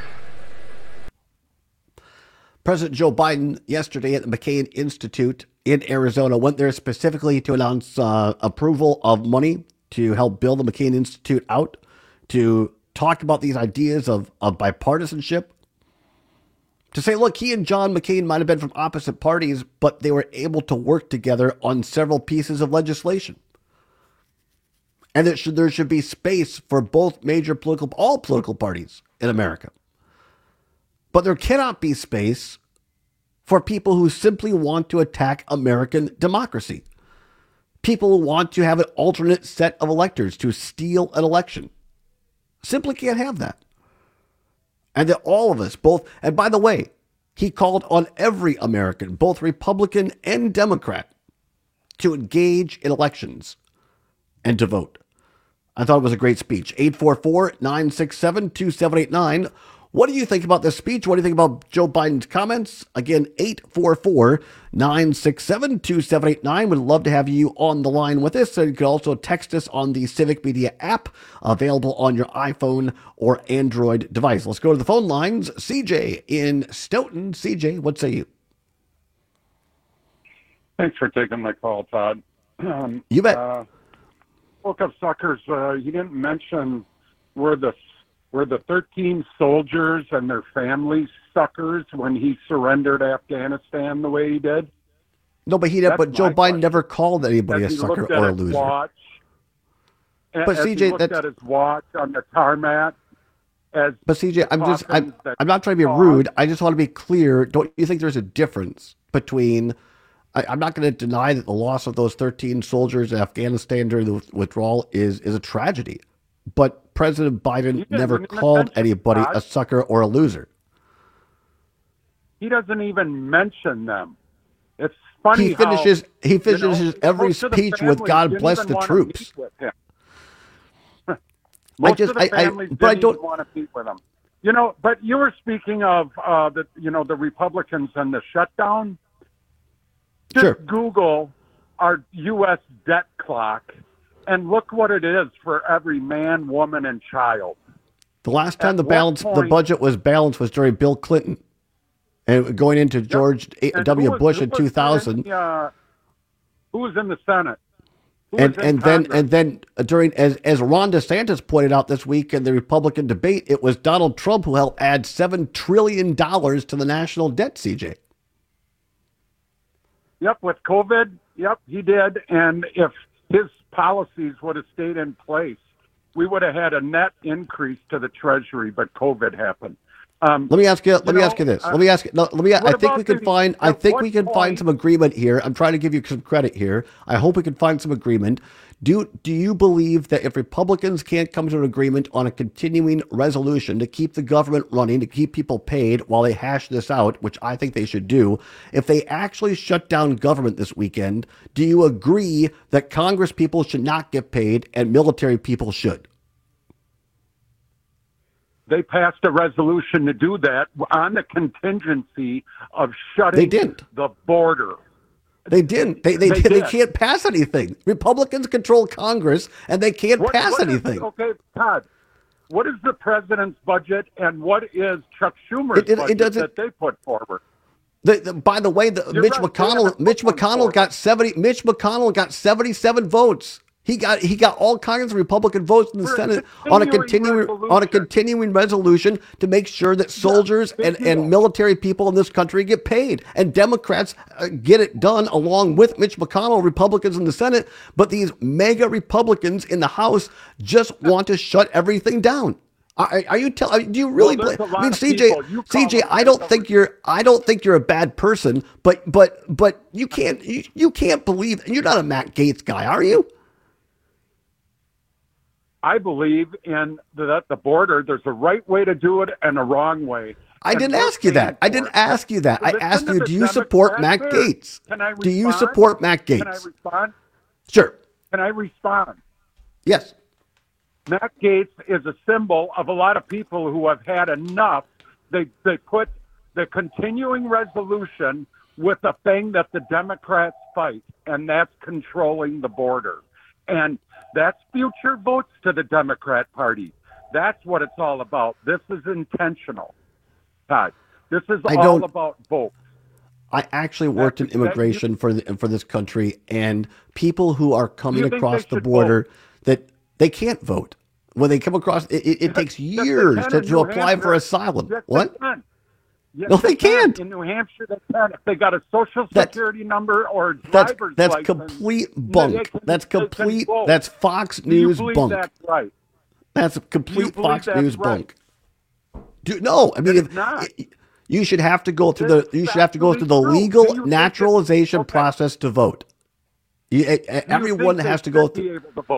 President Joe Biden yesterday at the McCain Institute in Arizona went there specifically to announce approval of money to help build the McCain Institute out, to talk about these ideas of bipartisanship, to say, look, he and John McCain might have been from opposite parties, but they were able to work together on several pieces of legislation. And there should be space for both all political parties in America. But there cannot be space for people who simply want to attack American democracy. People who want to have an alternate set of electors to steal an election. Simply can't have that. And that all of us, and by the way, he called on every American, both Republican and Democrat, to engage in elections and to vote. I thought it was a great speech. 844-967-2789. What do you think about this speech? What do you think about Joe Biden's comments? Again, 844-967-2789. Would love to have you on the line with us. So you can also text us on the Civic Media app, available on your iPhone or Android device. Let's go to the phone lines. CJ in Stoughton. CJ, what say you? Thanks for taking my call, Todd. You bet. Book of Suckers, you didn't mention were the 13 soldiers and their families suckers when he surrendered Afghanistan the way he did? No, but but Joe Biden never called anybody a sucker or a loser. But CJ, he looked at his watch on the tarmac. But CJ, I'm not trying to be rude. I just want to be clear. Don't you think there's a difference between? I'm not going to deny that the loss of those 13 soldiers in Afghanistan during the withdrawal is a tragedy. But President Biden never called anybody a sucker or a loser. He doesn't even mention them. It's funny he finishes every speech with "God bless the troops." Most of the families didn't even want to meet with him. But you were speaking of the Republicans and the shutdown. Just Google our U.S. debt clock. And look what it is for every man, woman, and child. The last time the budget was balanced was during Bill Clinton, and going into George W. Bush in 2000. Who was in the Senate? And then during as Ron DeSantis pointed out this week in the Republican debate, it was Donald Trump who helped add $7 trillion to the national debt. CJ. Yep, with COVID. Yep, he did, and if his policies would have stayed in place, we would have had a net increase to the Treasury, but COVID happened. Let me ask you this. I think we can find some agreement here. I'm trying to give you some credit here. I hope we can find some agreement. Do you believe that if Republicans can't come to an agreement on a continuing resolution to keep the government running, to keep people paid while they hash this out, which I think they should do, if they actually shut down government this weekend, do you agree that Congress people should not get paid and military people should? They passed a resolution to do that on the contingency of shutting the border. They didn't. They can't pass anything. Republicans control Congress, and they can't pass anything. Okay, Todd, what is the president's budget, and what is Chuck Schumer's budget that they put forward? By the way, Mitch McConnell got 77 votes. He got all kinds of Republican votes in the Senate on a continuing resolution to make sure that soldiers and military people in this country get paid. And Democrats get it done along with Mitch McConnell, Republicans in the Senate. But these mega Republicans in the House just want to shut everything down. Are you do you really believe? I mean, CJ, I don't think you're a bad person, but you can't believe you're not a Matt Gaetz guy, are you? I believe in the border. There's a right way to do it and a wrong way. I didn't ask you that. I asked you, do you support Matt Gaetz? Do you support Matt Gaetz? Can I respond? Sure. Can I respond? Yes. Matt Gaetz is a symbol of a lot of people who have had enough. They put the continuing resolution with a thing that the Democrats fight, and that's controlling the border. And that's future votes to the Democrat Party. That's what it's all about. This is intentional, Todd. This is all about votes. I actually worked in immigration for this country, and people who are coming across the border that they can't vote. When they come across, it takes years to apply for asylum. What? No, they can't. In New Hampshire, they can. If they got a social security number or a driver's that's license, complete bunk. That's complete. That's Fox News bunk. That's right. That's complete Fox News bunk. No, I mean, you should have to go through the legal naturalization process to vote. Everyone has to go through.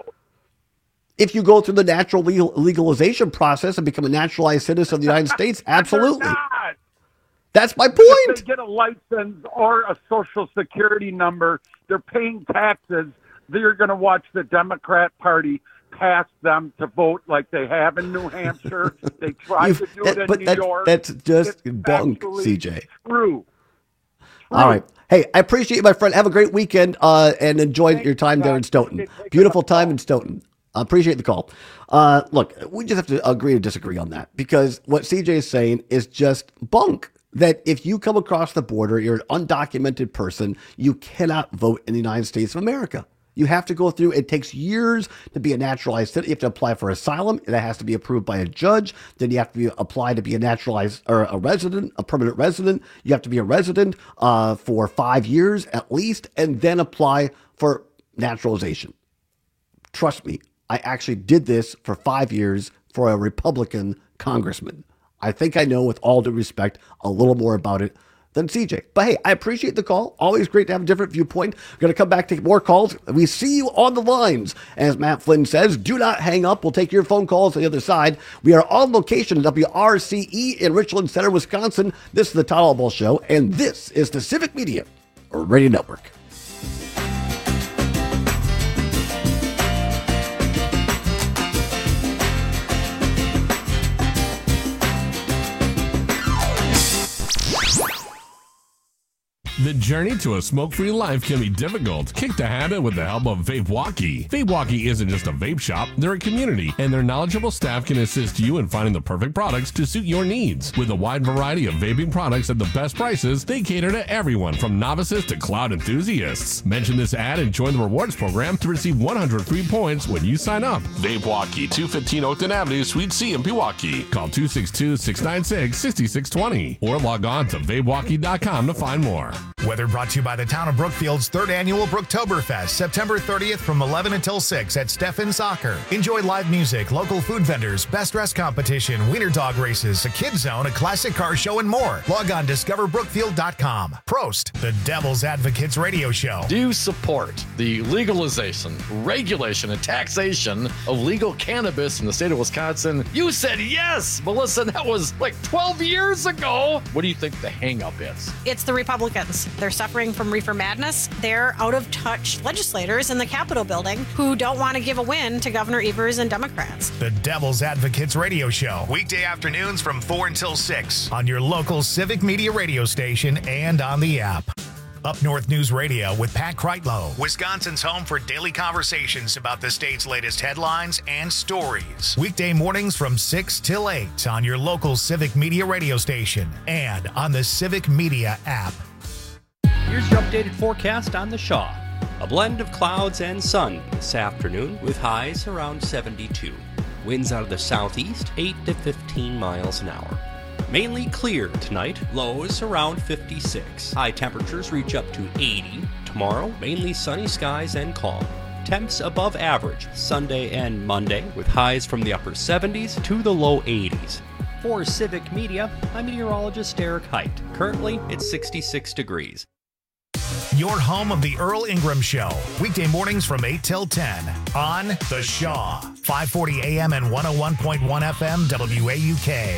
If you go through the natural legalization process and become a naturalized citizen of the United States, absolutely. That's my point. If they get a license or a social security number, they're paying taxes. They're going to watch the Democrat Party pass them to vote like they have in New Hampshire. They tried to do it in New York. That's just bunk, CJ. True. All right. Hey, I appreciate you, my friend. Have a great weekend and enjoy your time there in Stoughton. Beautiful time in Stoughton. I appreciate the call. Look, we just have to agree to disagree on that because what CJ is saying is just bunk. That if you come across the border, you're an undocumented person, you cannot vote in the United States of America. You have to go through, it takes years to be a naturalized citizen. You have to apply for asylum. That has to be approved by a judge. Then you have to apply to be a naturalized or a resident, a permanent resident. You have to be a resident for 5 years at least, and then apply for naturalization. Trust me, I actually did this for 5 years for a Republican congressman. I think I know, with all due respect, a little more about it than CJ. But hey, I appreciate the call. Always great to have a different viewpoint. We're going to come back, take more calls. We see you on the lines. As Matt Flynn says, do not hang up. We'll take your phone calls on the other side. We are on location at WRCE in Richland Center, Wisconsin. This is the Todd Albaugh Show, and this is the Civic Media Radio Network. The journey to a smoke-free life can be difficult. Kick the habit with the help of VapeWalkie. VapeWalkie isn't just a vape shop, they're a community, and their knowledgeable staff can assist you in finding the perfect products to suit your needs. With a wide variety of vaping products at the best prices, they cater to everyone from novices to cloud enthusiasts. Mention this ad and join the rewards program to receive 100 free points when you sign up. VapeWalkie, 215 Oakton Avenue, Suite C in Pewaukee. Call 262-696-6620 or log on to VapeWalkie.com to find more. Weather brought to you by the town of Brookfield's 3rd annual Brooktoberfest, September 30th from 11 until 6 at Steffen Soccer. Enjoy live music, local food vendors, best dress competition, wiener dog races, a kids zone, a classic car show, and more. Log on discoverbrookfield.com. Prost, the Devil's Advocates radio show. Do you support the legalization, regulation, and taxation of legal cannabis in the state of Wisconsin? You said yes, Melissa. That was like 12 years ago. What do you think the hang-up is? It's the Republicans. They're suffering from reefer madness. They're out-of-touch legislators in the Capitol building who don't want to give a win to Governor Evers and Democrats. The Devil's Advocates radio show. Weekday afternoons from 4 until 6 on your local Civic Media radio station and on the app. Up North News Radio with Pat Kreitlow, Wisconsin's home for daily conversations about the state's latest headlines and stories. Weekday mornings from 6 till 8 on your local Civic Media radio station and on the Civic Media app. Here's your updated forecast on the Shaw. A blend of clouds and sun this afternoon with highs around 72. Winds out of the southeast 8 to 15 miles an hour. Mainly clear tonight, lows around 56. High temperatures reach up to 80. Tomorrow, mainly sunny skies and calm. Temps above average Sunday and Monday with highs from the upper 70s to the low 80s. For Civic Media, I'm meteorologist Eric Height. Currently, it's 66 degrees. Your home of the Earl Ingram Show. Weekday mornings from 8 till 10 on The Shaw. 540 AM and 101.1 FM WAUK.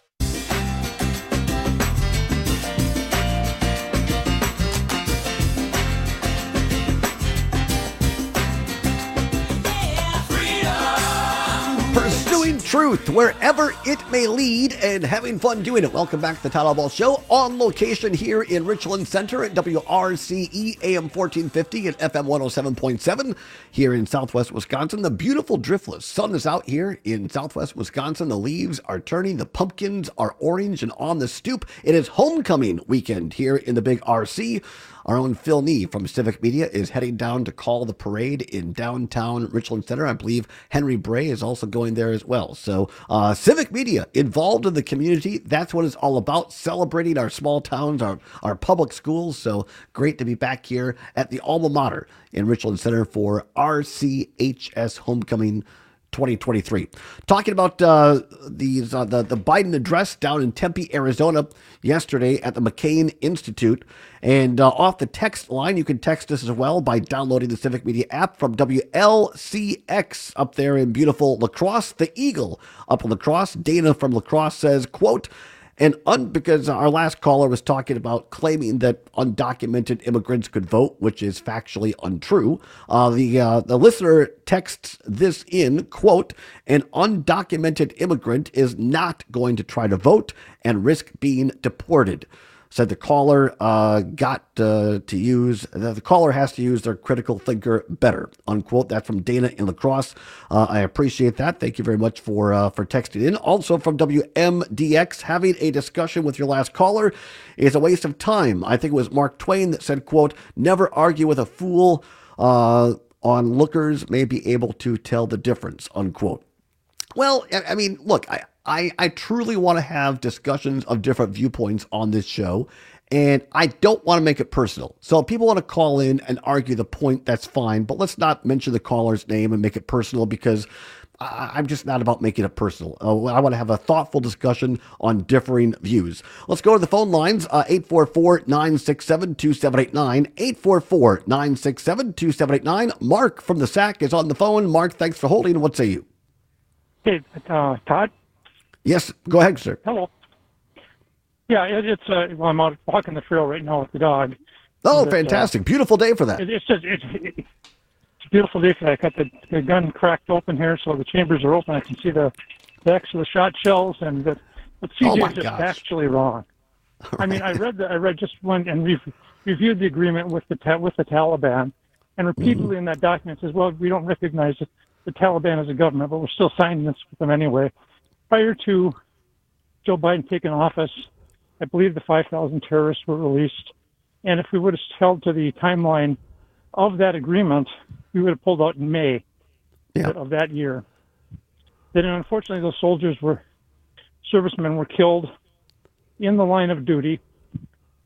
Pursuing truth wherever it may lead and having fun doing it. Welcome back to the Todd Ball Show, on location here in Richland Center at WRCE AM 1450 and FM 107.7 here in Southwest Wisconsin. The beautiful driftless sun is out here in Southwest Wisconsin. The leaves are turning, the pumpkins are orange and on the stoop. It is homecoming weekend here in the big RC. Our own Phil Nee from Civic Media is heading down to call the parade in downtown Richland Center. I believe Henry Bray is also going there as well. So Civic Media involved in the community. That's what it's all about, celebrating our small towns, our public schools. So great to be back here at the alma mater in Richland Center for RCHS Homecoming 2023. Talking about the Biden address down in Tempe, Arizona yesterday at the McCain Institute. And off the text line, you can text us as well by downloading the Civic Media app from WLCX up there in beautiful La Crosse. The Eagle up in La Crosse. Dana from La Crosse says, quote, because our last caller was talking about claiming that undocumented immigrants could vote, which is factually untrue. The listener texts this in, quote, an undocumented immigrant is not going to try to vote and risk being deported. Said the caller the caller has to use their critical thinker better, unquote. That's from Dana in La Crosse. I appreciate that. Thank you very much for texting in. Also from WMDX, having a discussion with your last caller is a waste of time. I think it was Mark Twain that said, quote, never argue with a fool. Onlookers may be able to tell the difference, unquote. Well, I mean, look, I truly want to have discussions of different viewpoints on this show, and I don't want to make it personal. So if people want to call in and argue the point, that's fine, but let's not mention the caller's name and make it personal, because I'm just not about making it personal. I want to have a thoughtful discussion on differing views. Let's go to the phone lines, 844-967-2789, 844-967-2789. Mark from the SAC is on the phone. Mark, thanks for holding. What say you? Hey, Todd? Yes, go ahead, sir. Hello. Yeah, well, I'm out walking the trail right now with the dog. Oh, fantastic. Beautiful day for that. It's a beautiful day for that. I got the gun cracked open here, so the chambers are open. I can see the backs of the shot shells, and but CJ is just factually wrong. Right. I mean, I read just one and reviewed the agreement with the Taliban, and repeatedly in that document says, well, we don't recognize the Taliban as a government, but we're still signing this with them anyway. Prior to Joe Biden taking office, I believe the 5,000 terrorists were released. And if we would have held to the timeline of that agreement, we would have pulled out in May of that year. Then, unfortunately, those servicemen were killed in the line of duty.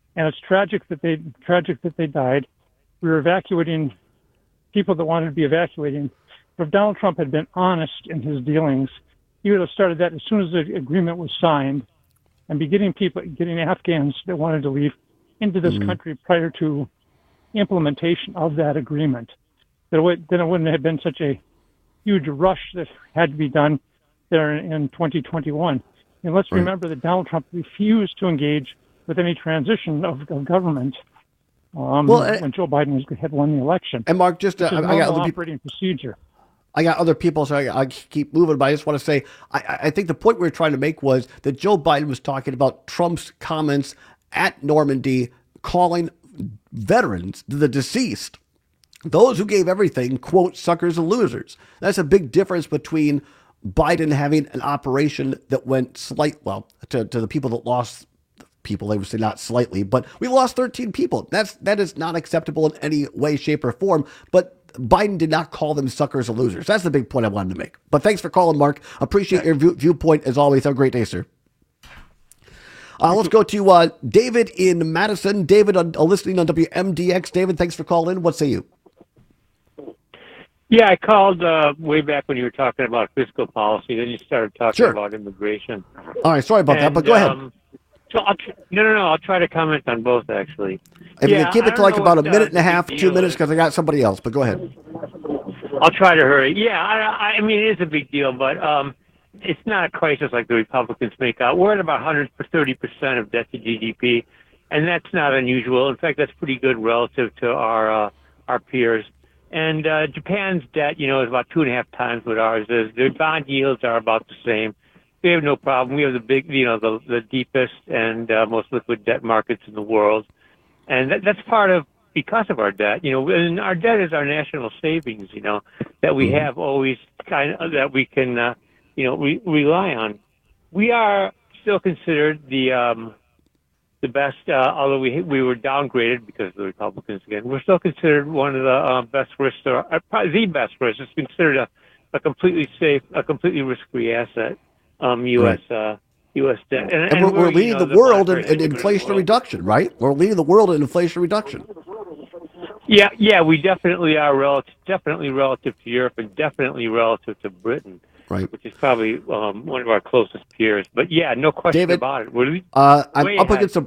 and it's tragic that they died. We were evacuating people that wanted to be evacuating. But if Donald Trump had been honest in his dealings, he would have started that as soon as the agreement was signed, and be getting Afghans that wanted to leave into this country prior to implementation of that agreement. Then it wouldn't have been such a huge rush that had to be done there in 2021. And let's remember that Donald Trump refused to engage with any transition of government when Joe Biden had won the election. And Mark, just I got operating procedure. I got other people, so I keep moving, but I just want to say, I think the point we were trying to make was that Joe Biden was talking about Trump's comments at Normandy, calling veterans, the deceased, those who gave everything, quote, suckers and losers. That's a big difference between Biden having an operation that went to the people that lost people, they would say not slightly, but we lost 13 people. That is not acceptable in any way, shape, or form. But Biden did not call them suckers or losers. That's the big point I wanted to make. But thanks for calling, Mark. Appreciate your viewpoint as always. Have a great day, sir. Let's go to David in Madison. David, listening on WMDX. David, thanks for calling in. What say you? Yeah, I called way back when you were talking about fiscal policy. Then you started talking about immigration. All right, sorry about that, but go ahead. So I'll try to comment on both, actually. If you can keep it to like about a minute and a half, 2 minutes, because I got somebody else, but go ahead. I'll try to hurry. Yeah, I mean, it is a big deal, but it's not a crisis like the Republicans make out. We're at about 130% of debt to GDP, and that's not unusual. In fact, that's pretty good relative to our peers. And Japan's debt, is about 2.5 times what ours is. Their bond yields are about the same. We have no problem. We have the deepest and most liquid debt markets in the world, and that's because of our debt. And our debt is our national savings. That we have always that we can rely on. We are still considered the best, although we were downgraded because of the Republicans again. We're still considered one of the best risks, or probably the best risk. It's considered a completely safe, a completely risk-free asset. U.S. debt, and we're leading the world in inflation reduction, right? We're leading the world in inflation reduction. Yeah, we definitely are definitely relative to Europe, and definitely relative to Britain. Right. Which is probably one of our closest peers. But yeah, no question David, about it. I'm up against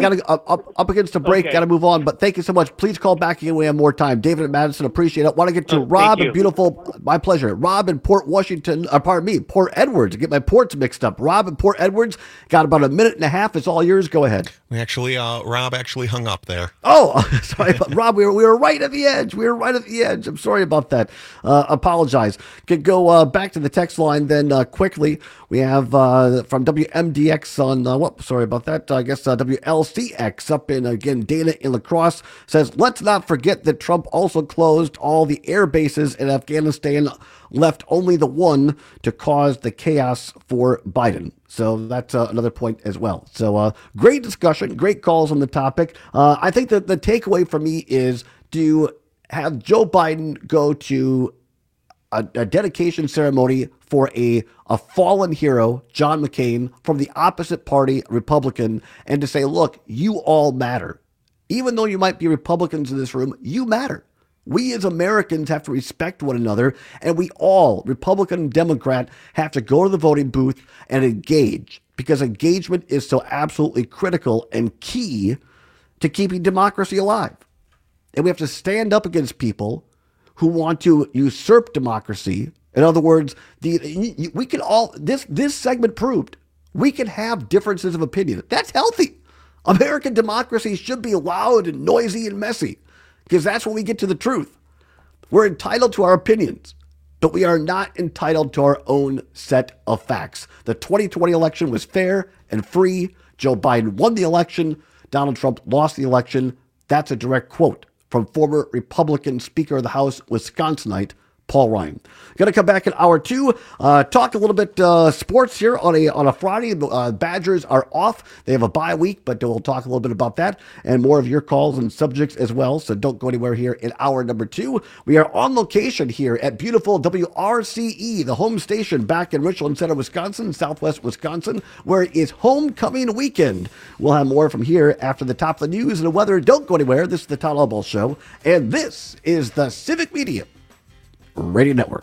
up against a break. Okay. Got to move on. But thank you so much. Please call back again. We have more time. David and Madison, appreciate it. Want to get to Rob in beautiful. My pleasure. Rob in Port Washington. Port Edwards. I get my ports mixed up. Rob in Port Edwards. Got about a minute and a half. It's all yours. Go ahead. We actually, Rob actually hung up there. Oh, sorry, Rob. We were right at the edge. I'm sorry about that. Apologize. Could go back to the text line then quickly. We have from WMDX on sorry about that. I guess WLCX up in again. Dana in La Crosse says, let's not forget that Trump also closed all the air bases in Afghanistan, left only the one to cause the chaos for Biden. So that's another point as well. So great discussion, great calls on the topic. I think that the takeaway for me is to have Joe Biden go to a dedication ceremony for a fallen hero, John McCain, from the opposite party, Republican, and to say, look, you all matter. Even though you might be Republicans in this room, you matter. We as Americans have to respect one another, and we all, Republican and Democrat, have to go to the voting booth and engage, because engagement is so absolutely critical and key to keeping democracy alive. And we have to stand up against people who want to usurp democracy. In other words, we can all, this segment proved, we can have differences of opinion. That's healthy. American democracy should be loud and noisy and messy, because that's when we get to the truth. We're entitled to our opinions, but we are not entitled to our own set of facts. The 2020 election was fair and free. Joe Biden won the election. Donald Trump lost the election. That's a direct quote from former Republican Speaker of the House, Wisconsinite Paul Ryan. Going to come back in hour 2, talk a little bit sports here on a Friday. The Badgers are off. They have a bye week, but we'll talk a little bit about that and more of your calls and subjects as well. So don't go anywhere here in hour number 2. We are on location here at beautiful WRCE, the home station back in Richland Center, Wisconsin, Southwest Wisconsin, where it is homecoming weekend. We'll have more from here after the top of the news and the weather. Don't go anywhere. This is the Todd Albaugh Show, and this is the Civic Media Radio Network.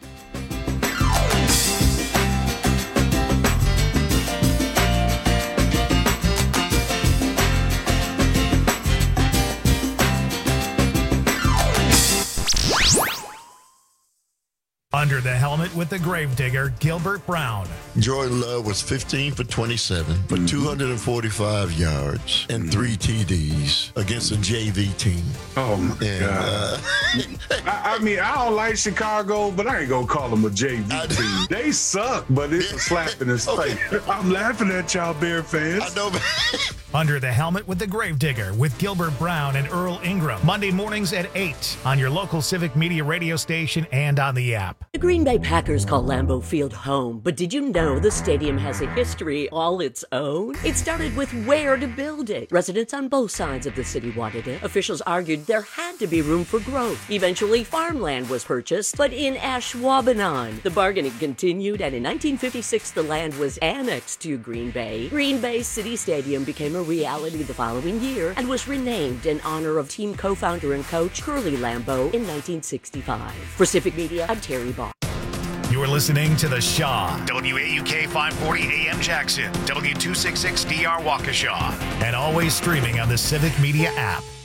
Under the helmet with the gravedigger, Gilbert Brown. Jordan Love was 15 for 27 for 245 yards and 3 TDs against a JV team. Oh, my God. I mean, I don't like Chicago, but I ain't going to call them a JV team. They suck, but it's a slap in his face. I'm laughing at y'all Bear fans. I know, man. Under the helmet with the gravedigger with Gilbert Brown and Earl Ingram. Monday mornings at 8 on your local Civic Media radio station and on the app. The Green Bay Packers call Lambeau Field home, but did you know the stadium has a history all its own? It started with where to build it. Residents on both sides of the city wanted it. Officials argued there had to be room for growth. Eventually, farmland was purchased, but in Ashwaubenon. The bargaining continued, and in 1956, the land was annexed to Green Bay. Green Bay City Stadium became a reality the following year and was renamed in honor of team co-founder and coach Curly Lambeau in 1965. For Civic Media, I'm Terry Ball. You're listening to The Shaw, WAUK 540 AM Jackson, W266DR Waukesha, and always streaming on the Civic Media app.